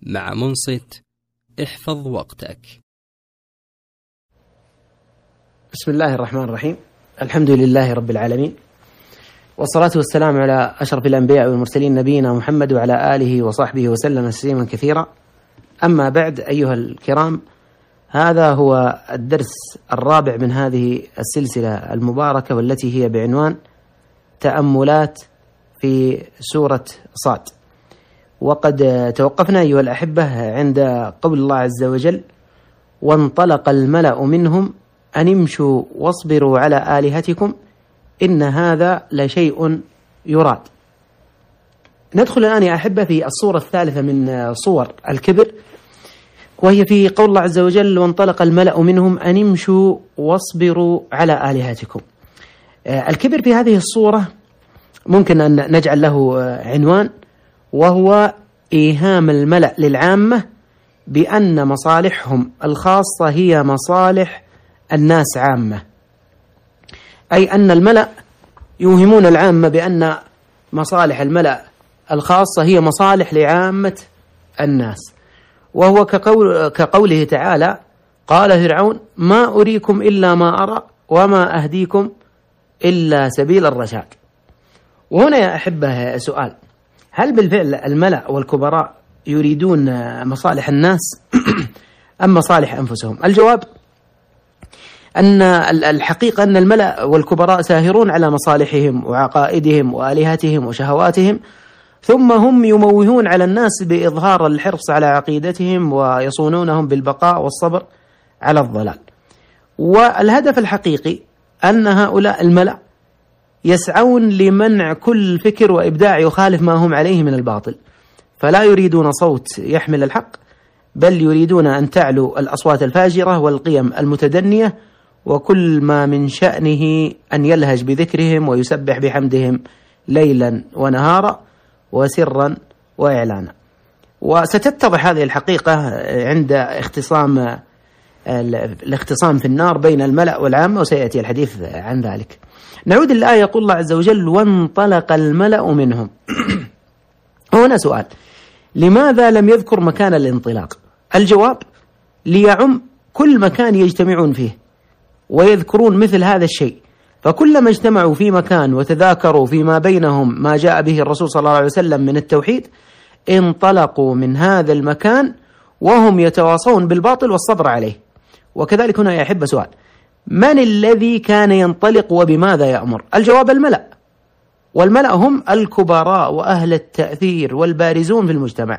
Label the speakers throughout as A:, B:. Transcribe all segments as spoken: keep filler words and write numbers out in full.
A: مع منصت احفظ وقتك.
B: بسم الله الرحمن الرحيم. الحمد لله رب العالمين، والصلاة والسلام على أشرف الأنبياء والمرسلين نبينا محمد وعلى آله وصحبه وسلم تسليما كثيرا. أما بعد، أيها الكرام، هذا هو الدرس الرابع من هذه السلسلة المباركة، والتي هي بعنوان تأملات في سورة صاد. وقد توقفنا أيها الأحبة عند قول الله عز وجل: وانطلق الملأ منهم أن امشوا واصبروا على آلهتكم إن هذا لشيء يراد. ندخل الآن يا أحبة في الصورة الثالثة من صور الكبر، وهي في قول الله عز وجل: وانطلق الملأ منهم أن امشوا واصبروا على آلهتكم. الكبر في هذه الصورة ممكن أن نجعل له عنوان، وهو إيهام الملأ للعامة بأن مصالحهم الخاصة هي مصالح الناس عامة، أي أن الملأ يوهمون العامة بأن مصالح الملأ الخاصة هي مصالح لعامة الناس. وهو كقول كقوله تعالى: قال فرعون ما أريكم إلا ما أرى وما أهديكم إلا سبيل الرشاد. وهنا يا أحبة سؤال: هل بالفعل الملأ والكبراء يريدون مصالح الناس أم مصالح أنفسهم؟ الجواب أن الحقيقة أن الملأ والكبراء ساهرون على مصالحهم وعقائدهم وآلهتهم وشهواتهم، ثم هم يموهون على الناس بإظهار الحرص على عقيدتهم ويصونونهم بالبقاء والصبر على الضلال. والهدف الحقيقي أن هؤلاء الملأ يسعون لمنع كل فكر وإبداع يخالف ما هم عليه من الباطل، فلا يريدون صوت يحمل الحق، بل يريدون أن تعلو الأصوات الفاجرة والقيم المتدنية، وكل ما من شأنه أن يلهج بذكرهم ويسبح بحمدهم ليلا ونهارا وسرا وإعلانا. وستتضح هذه الحقيقة عند اختصام الاختصام في النار بين الملأ والعامة، وسيأتي الحديث عن ذلك. نعود الآية. يقول الله عز وجل: وانطلق الملأ منهم. هنا سؤال: لماذا لم يذكر مكان الانطلاق؟ الجواب: ليعم كل مكان يجتمعون فيه ويذكرون مثل هذا الشيء، فكلما اجتمعوا في مكان وتذاكروا فيما بينهم ما جاء به الرسول صلى الله عليه وسلم من التوحيد، انطلقوا من هذا المكان وهم يتواصون بالباطل والصبر عليه. وكذلك هنا يا أحب سؤال: من الذي كان ينطلق وبماذا يأمر؟ الجواب: الملأ، والملأ هم الكبراء وأهل التأثير والبارزون في المجتمع.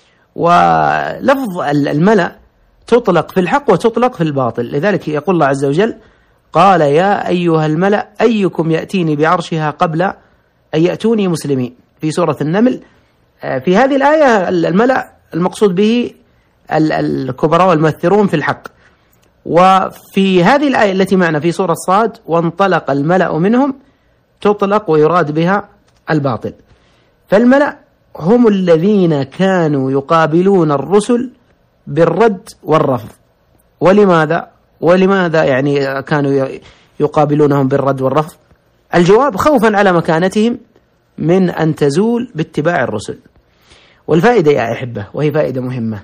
B: ولفظ الملأ تطلق في الحق وتطلق في الباطل، لذلك يقول الله عز وجل: قال يا أيها الملأ أيكم يأتيني بعرشها قبل أن يأتوني مسلمين، في سورة النمل. في هذه الآية الملأ المقصود به الكبراء والمؤثرون في الحق، وفي هذه الآية التي معنا في سورة صاد: وانطلق الملأ منهم، تطلق ويراد بها الباطل. فالملأ هم الذين كانوا يقابلون الرسل بالرد والرفض. ولماذا؟ ولماذا يعني كانوا يقابلونهم بالرد والرفض؟ الجواب: خوفا على مكانتهم من أن تزول باتباع الرسل. والفائدة يا أحبة، وهي فائدة مهمة،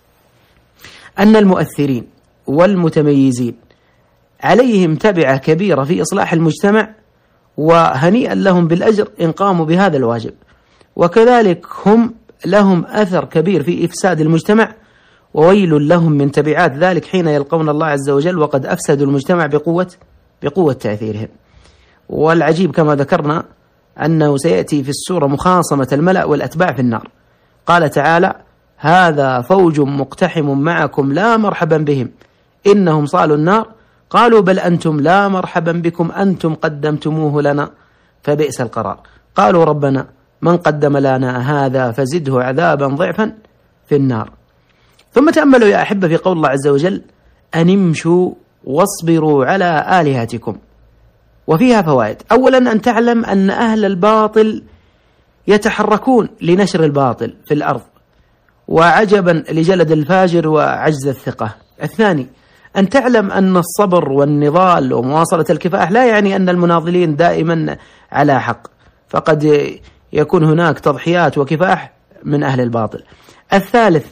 B: أن المؤثرين والمتميزين عليهم تبعة كبيرة في إصلاح المجتمع، وهنيئا لهم بالأجر إن قاموا بهذا الواجب. وكذلك هم لهم أثر كبير في إفساد المجتمع، وويل لهم من تبعات ذلك حين يلقون الله عز وجل وقد أفسدوا المجتمع بقوة بقوة تأثيرهم. والعجيب كما ذكرنا أنه سيأتي في السورة مخاصمة الملأ والأتباع في النار. قال تعالى: هذا فوج مقتحم معكم لا مرحبا بهم إنهم صالوا النار قالوا بل أنتم لا مرحبا بكم أنتم قدمتموه لنا فبئس القرار قالوا ربنا من قدم لنا هذا فزده عذابا ضعفا في النار. ثم تأملوا يا أحبة في قول الله عز وجل: أن امشوا واصبروا على آلهتكم. وفيها فوائد. أولا أن تعلم أن أهل الباطل يتحركون لنشر الباطل في الأرض، وعجبا لجلد الفاجر وعجز الثقة. الثاني أن تعلم أن الصبر والنضال ومواصلة الكفاح لا يعني أن المناضلين دائما على حق، فقد يكون هناك تضحيات وكفاح من أهل الباطل. الثالث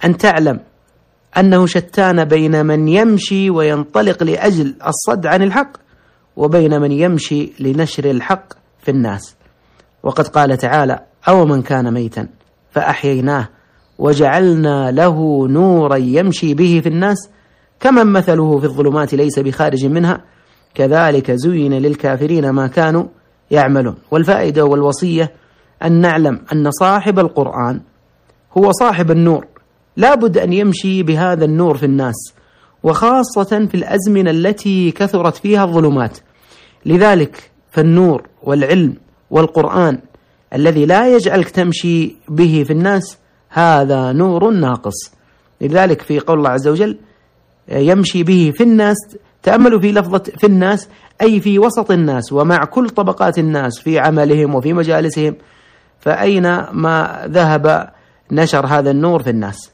B: أن تعلم أنه شتان بين من يمشي وينطلق لأجل الصد عن الحق وبين من يمشي لنشر الحق في الناس. وقد قال تعالى: أو من كان ميتا فأحييناه وجعلنا له نورا يمشي به في الناس كمن مثله في الظلمات ليس بخارج منها كذلك زين للكافرين ما كانوا يعملون. والفائدة والوصية أن نعلم أن صاحب القرآن هو صاحب النور، لا بد أن يمشي بهذا النور في الناس، وخاصة في الأزمنة التي كثرت فيها الظلمات. لذلك فالنور والعلم والقرآن الذي لا يجعلك تمشي به في الناس هذا نور ناقص. لذلك في قول الله عز وجل: يمشي به في الناس، تأملوا في لفظة في الناس، أي في وسط الناس ومع كل طبقات الناس في عملهم وفي مجالسهم، فأين ما ذهب نشر هذا النور في الناس.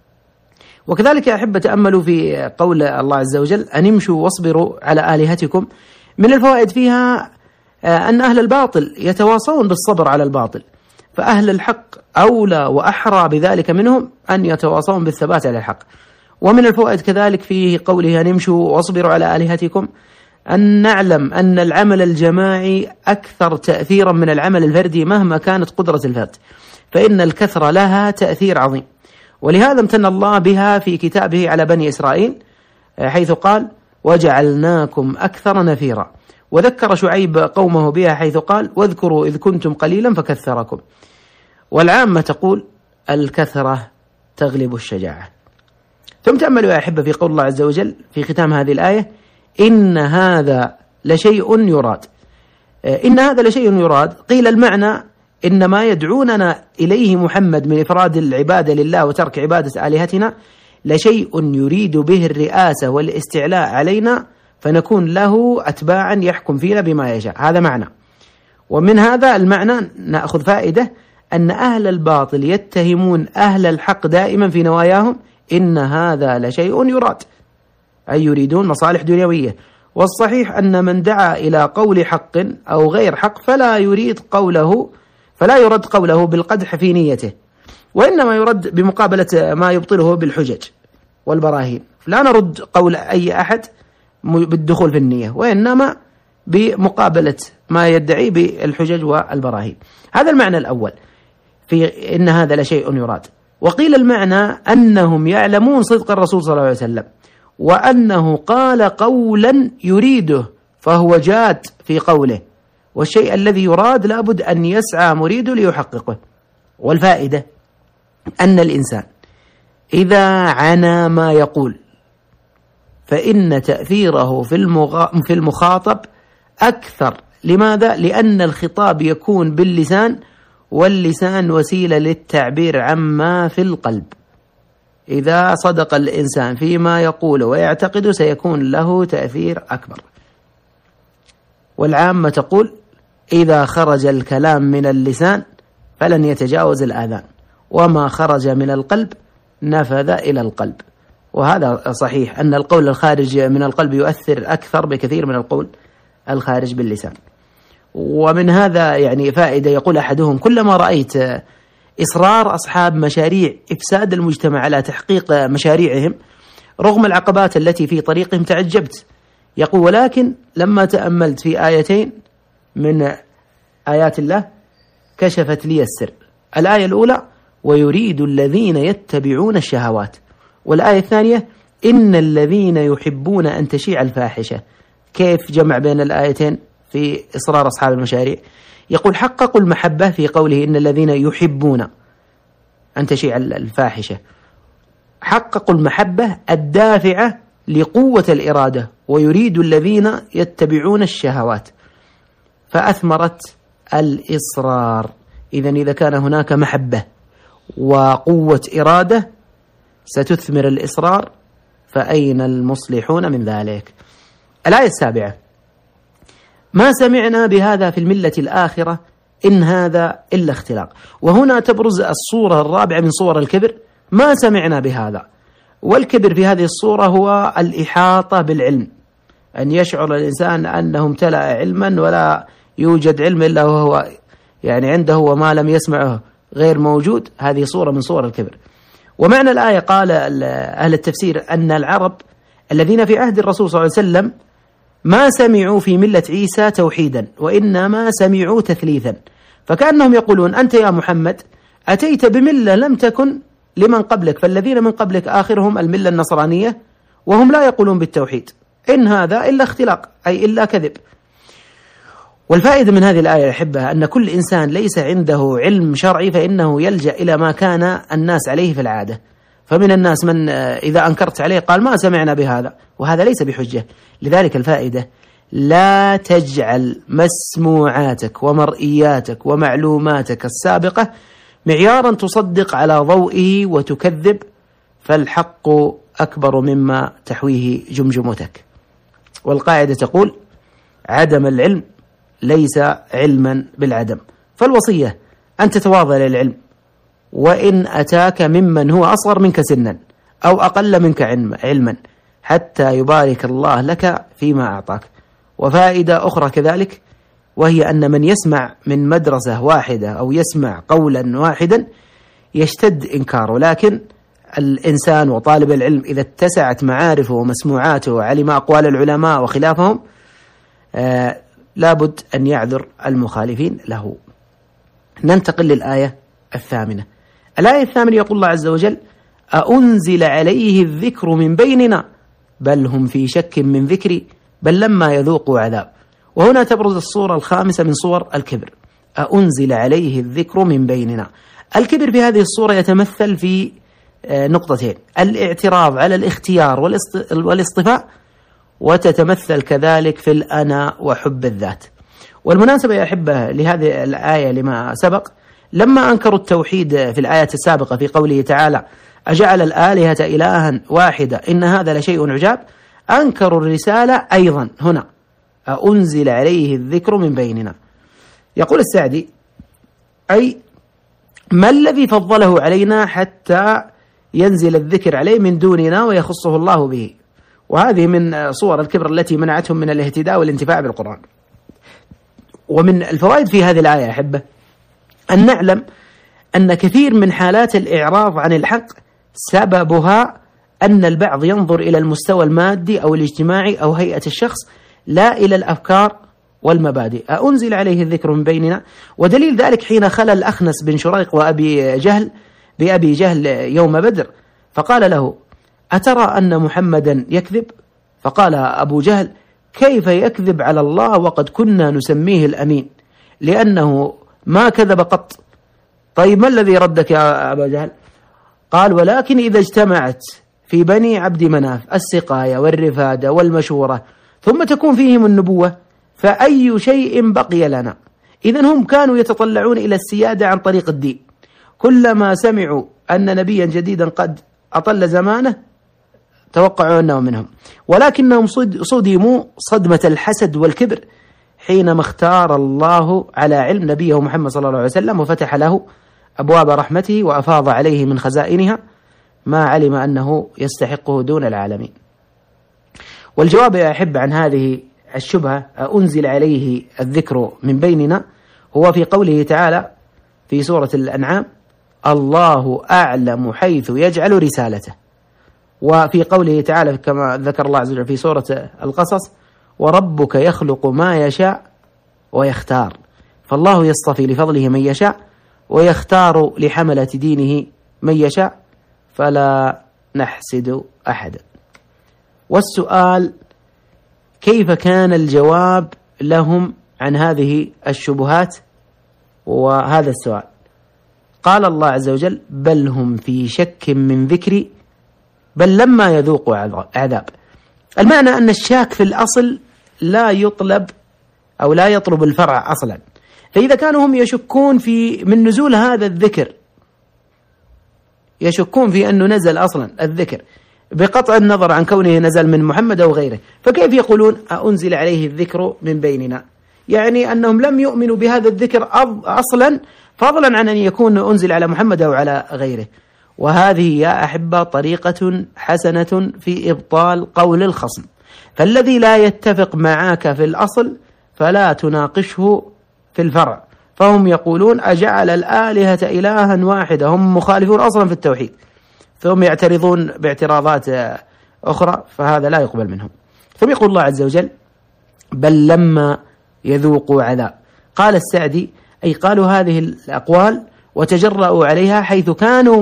B: وكذلك يا أحبة تأملوا في قول الله عز وجل: أن امشوا واصبروا على آلهتكم. من الفوائد فيها أن أهل الباطل يتواصون بالصبر على الباطل، فأهل الحق أولى وأحرى بذلك منهم أن يتواصون بالثبات على الحق. ومن الفوائد كذلك في قوله: أن امشوا واصبروا على آلهتكم، أن نعلم أن العمل الجماعي أكثر تأثيرا من العمل الفردي مهما كانت قدرة الفرد، فإن الكثرة لها تأثير عظيم. ولهذا امتن الله بها في كتابه على بني إسرائيل حيث قال: وجعلناكم أكثر نفيرا. وذكر شعيب قومه بها حيث قال: واذكروا إذ كنتم قليلا فكثركم. والعامة تقول: الكثرة تغلب الشجاعة. ثم تأملوا يا أحبة في قول الله عز وجل في ختام هذه الآية: إن هذا لشيء يراد. إن هذا لشيء يراد، قيل المعنى إن ما يدعوننا إليه محمد من إفراد العبادة لله وترك عبادة آلهتنا لشيء يريد به الرئاسة والاستعلاء علينا فنكون له أتباعا يحكم فينا بما يشاء. هذا معنى. ومن هذا المعنى نأخذ فائدة أن أهل الباطل يتهمون أهل الحق دائما في نواياهم إن هذا لشيء يراد، أي يريدون مصالح دنيوية. والصحيح أن من دعا إلى قول حق أو غير حق فلا يريد قوله فلا يرد قوله بالقدح في نيته، وإنما يرد بمقابلة ما يبطله بالحجج والبراهين. لا نرد قول أي أحد بالدخول في النية، وإنما بمقابلة ما يدعي بالحجج والبراهين. هذا المعنى الأول في إن هذا لشيء يراد. وقيل المعنى أنهم يعلمون صدق الرسول صلى الله عليه وسلم وأنه قال قولا يريده فهو جاد في قوله، والشيء الذي يراد لابد أن يسعى مريده ليحققه. والفائدة أن الإنسان إذا عنا ما يقول فإن تأثيره في المخاطب أكثر. لماذا؟ لأن الخطاب يكون باللسان، واللسان وسيلة للتعبير عما في القلب. إذا صدق الإنسان فيما يقول ويعتقد سيكون له تأثير أكبر. والعامة تقول: إذا خرج الكلام من اللسان فلن يتجاوز الآذان، وما خرج من القلب نفذ إلى القلب. وهذا صحيح أن القول الخارج من القلب يؤثر أكثر بكثير من القول الخارج باللسان. ومن هذا يعني فائدة، يقول أحدهم: كلما رأيت إصرار أصحاب مشاريع إفساد المجتمع على تحقيق مشاريعهم رغم العقبات التي في طريقهم تعجبت. يقول: ولكن لما تأملت في آيتين من آيات الله كشفت لي السر. الآية الأولى: ويريد الذين يتبعون الشهوات، والآية الثانية: إن الذين يحبون أن تشيع الفاحشة. كيف جمع بين الآيتين في إصرار أصحاب المشاريع؟ يقول: حققوا المحبة في قوله إن الذين يحبون أن تشيع الفاحشة، حققوا المحبة الدافعة لقوة الإرادة، ويريد الذين يتبعون الشهوات، فأثمرت الإصرار. إذن إذا كان هناك محبة وقوة إرادة ستثمر الإصرار، فأين المصلحون من ذلك؟ الآية السابعة: ما سمعنا بهذا في الملة الآخرة إن هذا إلا اختلاق. وهنا تبرز الصورة الرابعة من صور الكبر: ما سمعنا بهذا. والكبر في هذه الصورة هو الإحاطة بالعلم، أن يشعر الإنسان أنه امتلأ علما ولا يوجد علم إلا وهو يعني عنده، وما لم يسمعه غير موجود. هذه صورة من صور الكبر. ومعنى الآية قال أهل التفسير أن العرب الذين في عهد الرسول صلى الله عليه وسلم ما سمعوا في ملة عيسى توحيدا، وإنما سمعوا تثليثا، فكأنهم يقولون أنت يا محمد أتيت بملة لم تكن لمن قبلك، فالذين من قبلك آخرهم الملة النصرانية وهم لا يقولون بالتوحيد، إن هذا إلا اختلاق أي إلا كذب. والفائدة من هذه الآية أحبها أن كل إنسان ليس عنده علم شرعي فإنه يلجأ إلى ما كان الناس عليه في العادة، فمن الناس من إذا أنكرت عليه قال ما سمعنا بهذا، وهذا ليس بحجة. لذلك الفائدة لا تجعل مسموعاتك ومرئياتك ومعلوماتك السابقة معيارا تصدق على ضوئه وتكذب، فالحق أكبر مما تحويه جمجمتك. والقاعدة تقول عدم العلم ليس علما بالعدم، فالوصية أن تتواضع للعلم وإن أتاك ممن هو أصغر منك سنا أو أقل منك علما حتى يبارك الله لك فيما أعطاك. وفائدة أخرى كذلك، وهي أن من يسمع من مدرسة واحدة أو يسمع قولا واحدا يشتد إنكاره، لكن الإنسان وطالب العلم إذا اتسعت معارفه ومسموعاته وعلم أقوال العلماء وخلافهم آه لابد أن يعذر المخالفين له. ننتقل للآية الثامنة. الآية الثامنة يقول الله عز وجل أأنزل عليه الذكر من بيننا بل هم في شك من ذكري بل لما يذوقوا عذاب. وهنا تبرز الصورة الخامسة من صور الكبر، أأنزل عليه الذكر من بيننا. الكبر في هذه الصورة يتمثل في نقطتين: الاعتراض على الاختيار والاصطفاء، وتتمثل كذلك في الأنا وحب الذات. والمناسبة يا أحبة لهذه الآية لما سبق، لما أنكروا التوحيد في الآية السابقة في قوله تعالى أجعل الآلهة إلها واحدة إن هذا لشيء عجاب، أنكروا الرسالة أيضا هنا أنزل عليه الذكر من بيننا. يقول السعدي أي ما الذي فضله علينا حتى ينزل الذكر عليه من دوننا ويخصه الله به. وهذه من صور الكبر التي منعتهم من الاهتداء والانتفاع بالقرآن. ومن الفوائد في هذه الآية أحبة أن نعلم أن كثير من حالات الإعراض عن الحق سببها أن البعض ينظر إلى المستوى المادي أو الاجتماعي أو هيئة الشخص لا إلى الأفكار والمبادئ. أنزل عليه الذكر من بيننا، ودليل ذلك حين خلى الأخنس بن شريق وأبي جهل بأبي جهل يوم بدر فقال له أترى أن محمدا يكذب؟ فقال أبو جهل كيف يكذب على الله وقد كنا نسميه الأمين لأنه ما كذب قط. طيب ما الذي ردك يا أبا جهل؟ قال ولكن إذا اجتمعت في بني عبد مناف السقاية والرفادة والمشورة ثم تكون فيهم النبوة فأي شيء بقي لنا؟ إذن هم كانوا يتطلعون إلى السيادة عن طريق الدين، كلما سمعوا أن نبيا جديدا قد أطل زمانه توقعوا أنه منهم، ولكنهم صدموا صدمة الحسد والكبر حينما اختار الله على علم نبيه محمد صلى الله عليه وسلم وفتح له أبواب رحمته وأفاض عليه من خزائنها ما علم أنه يستحقه دون العالمين. والجواب يا أحب عن هذه الشبهة أنزل عليه الذكر من بيننا هو في قوله تعالى في سورة الأنعام الله أعلم حيث يجعل رسالته، وفي قوله تعالى كما ذكر الله عز وجل في سورة القصص وربك يخلق ما يشاء ويختار، فالله يصطفي لفضله من يشاء ويختار لحملة دينه من يشاء فلا نحسد أحدا. والسؤال كيف كان الجواب لهم عن هذه الشبهات؟ وهذا السؤال قال الله عز وجل بل هم في شك من ذكري بل لما يذوقوا عذاب. المعنى أن الشاك في الأصل لا يطلب أو لا يطلب الفرع أصلا، فإذا كانوا هم يشكون في من نزول هذا الذكر، يشكون في أنه نزل أصلا الذكر بقطع النظر عن كونه نزل من محمد أو غيره، فكيف يقولون أنزل عليه الذكر من بيننا؟ يعني أنهم لم يؤمنوا بهذا الذكر أصلا فضلا عن أن يكون أنزل على محمد أو على غيره. وهذه يا أحبة طريقة حسنة في إبطال قول الخصم، فالذي لا يتفق معك في الأصل فلا تناقشه في الفرع. فهم يقولون أجعل الآلهة إلها واحدة، هم مخالفون أصلا في التوحيد، ثم يعترضون باعتراضات أخرى، فهذا لا يقبل منهم. ثم يقول الله عز وجل: بل لما يذوقوا عذاب. قال السعدي: أي قالوا هذه الأقوال وتجرؤوا عليها حيث كانوا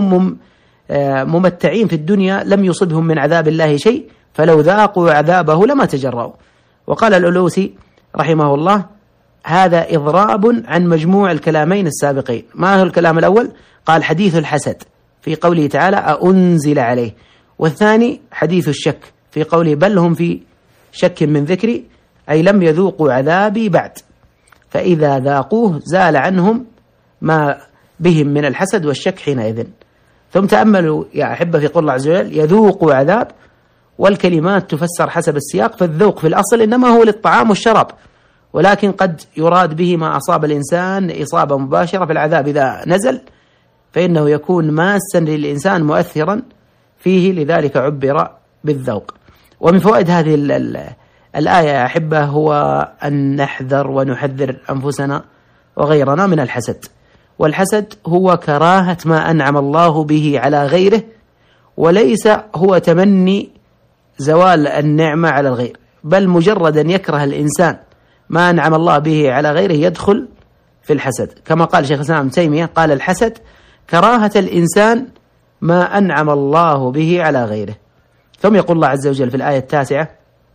B: ممتعين في الدنيا لم يصبهم من عذاب الله شيء، فلو ذاقوا عذابه لما تجرؤوا. وقال الألوسي رحمه الله: هذا إضراب عن مجموع الكلامين السابقين. ما هو الكلام الأول؟ قال حديث الحسد في قوله تعالى: أأنزل عليه، والثاني حديث الشك في قوله: بل هم في شك من ذكري، أي لم يذوقوا عذابي بعد، فإذا ذاقوه زال عنهم ما بهم من الحسد والشك حينئذ. ثم تأملوا يا أحبة في قول الله عز وجل: يذوقوا عذاب، والكلمات تفسر حسب السياق، فالذوق في الأصل إنما هو للطعام والشراب، ولكن قد يراد به ما أصاب الإنسان إصابة مباشرة في العذاب إذا نزل، فإنه يكون ماسا للإنسان مؤثرا فيه، لذلك عبر بالذوق. ومن فوائد هذه الآية يا أحبة هو أن نحذر ونحذر أنفسنا وغيرنا من الحسد. والحسد هو كراهة ما أنعم الله به على غيره، وليس هو تمني زوال النعمة على الغير، بل مجرد أن يكره الإنسان ما أنعم الله به على غيره يدخل في الحسد، كما قال شيخ الإسلام ابن تيمية: قال الحسد كراهة الإنسان ما أنعم الله به على غيره. ثم يقول الله عز وجل في الآية التاسعة: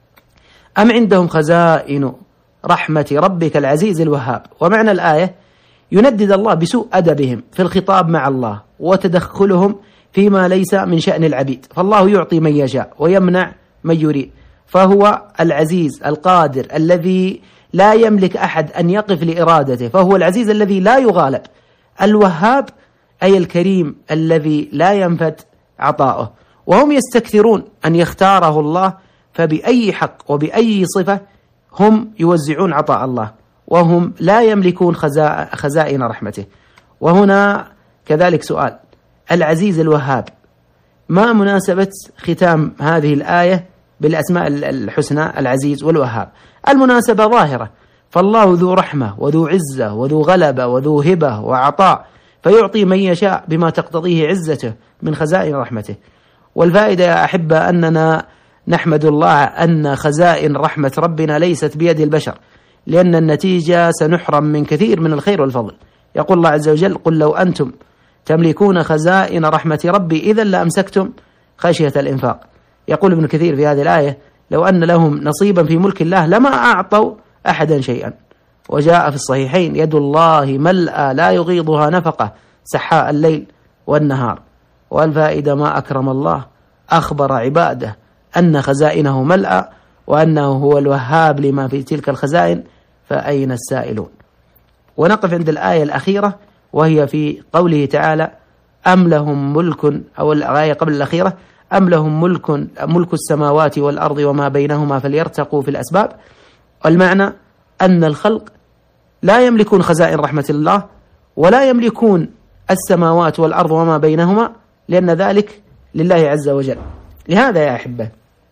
B: أم عندهم خزائن رحمة ربك العزيز الوهاب. ومعنى الآية يندد الله بسوء أدبهم في الخطاب مع الله وتدخلهم فيما ليس من شأن العبيد، فالله يعطي من يشاء ويمنع من يريد، فهو العزيز القادر الذي لا يملك أحد أن يقف لإرادته، فهو العزيز الذي لا يغالب، الوهاب أي الكريم الذي لا ينفد عطاؤه. وهم يستكثرون أن يختاره الله، فبأي حق وبأي صفة هم يوزعون عطاء الله، وهم لا يملكون خزائن رحمته. وهنا كذلك سؤال: العزيز الوهاب، ما مناسبة ختام هذه الآية بالأسماء الحسنى العزيز والوهاب؟ المناسبة ظاهرة، فالله ذو رحمة وذو عزة وذو غلبة وذو هبة وعطاء، فيعطي من يشاء بما تقتضيه عزته من خزائن رحمته. والفائدة يا أحبة أننا نحمد الله أن خزائن رحمة ربنا ليست بيد البشر، لأن النتيجة سنحرم من كثير من الخير والفضل. يقول الله عز وجل: قل لو أنتم تملكون خزائن رحمة ربي إذا لأمسكتم خشية الإنفاق. يقول ابن كثير في هذه الآية: لو أن لهم نصيبا في ملك الله لما أعطوا أحدا شيئا. وجاء في الصحيحين: يد الله ملأى لا يغيضها نفقة سحاء الليل والنهار. والفائدة ما أكرم الله أخبر عباده أن خزائنه ملأى وأنه هو الوهاب لما في تلك الخزائن، فأين السائلون؟ ونقف عند الآية الأخيرة وهي في قوله تعالى: أم لهم ملك، أو الآية قبل الأخيرة: أم لهم ملك ملك السماوات والأرض وما بينهما فليرتقوا في الأسباب. والمعنى أن الخلق لا يملكون خزائن رحمة الله ولا يملكون السماوات والأرض وما بينهما، لأن ذلك لله عز وجل. لهذا يا أحبة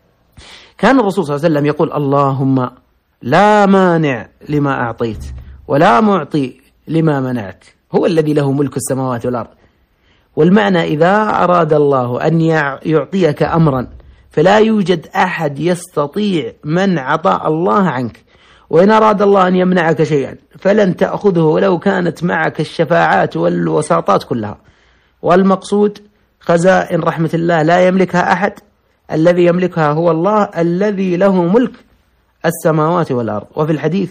B: كان الرسول صلى الله عليه وسلم يقول: اللهم لا مانع لما أعطيت ولا معطي لما منعت، هو الذي له ملك السماوات والأرض. والمعنى إذا أراد الله أن يعطيك أمرا فلا يوجد أحد يستطيع منع عطاء الله عنك، وإن أراد الله أن يمنعك شيئا فلن تأخذه ولو كانت معك الشفاعات والوساطات كلها. والمقصود خزائن رحمة الله لا يملكها أحد، الذي يملكها هو الله الذي له ملك السماوات والأرض. وفي الحديث: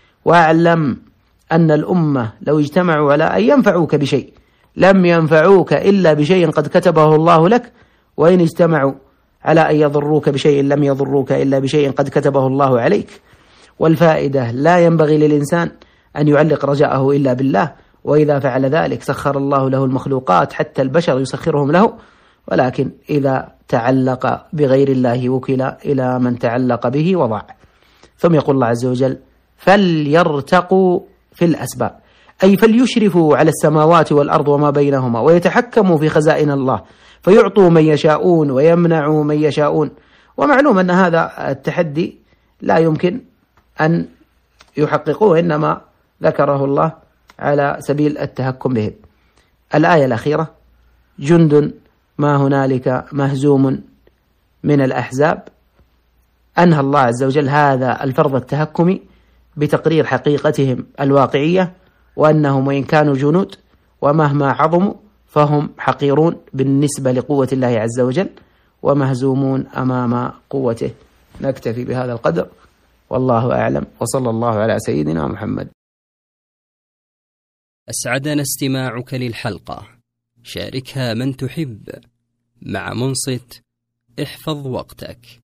B: واعلم أن الأمة لو اجتمعوا على أن ينفعوك بشيء لم ينفعوك إلا بشيء قد كتبه الله لك، وإن اجتمعوا على أن يضروك بشيء لم يضروك إلا بشيء قد كتبه الله عليك. والفائدة: لا ينبغي للإنسان أن يعلق رجاءه إلا بالله، وإذا فعل ذلك سخر الله له المخلوقات حتى البشر يسخرهم له، ولكن إذا تعلق بغير الله وكل إلى من تعلق به وضع. ثم يقول الله عز وجل: فليرتقوا في الأسباب، أي فليشرفوا على السماوات والأرض وما بينهما ويتحكموا في خزائن الله، فيعطوا من يشاءون ويمنعوا من يشاءون. ومعلوم أن هذا التحدي لا يمكن أن يحققوه، إنما ذكره الله على سبيل التهكم بهم. الآية الأخيرة: جند ما هنالك مهزوم من الأحزاب. أنهى الله عز وجل هذا الفرض التهكمي بتقرير حقيقتهم الواقعية، وأنهم وإن كانوا جنود ومهما عظموا فهم حقيرون بالنسبة لقوة الله عز وجل ومهزومون أمام قوته. نكتفي بهذا القدر، والله أعلم، وصلى الله على سيدنا محمد.
A: أسعدنا استماعك للحلقة، شاركها من تحب. مع منصت احفظ وقتك.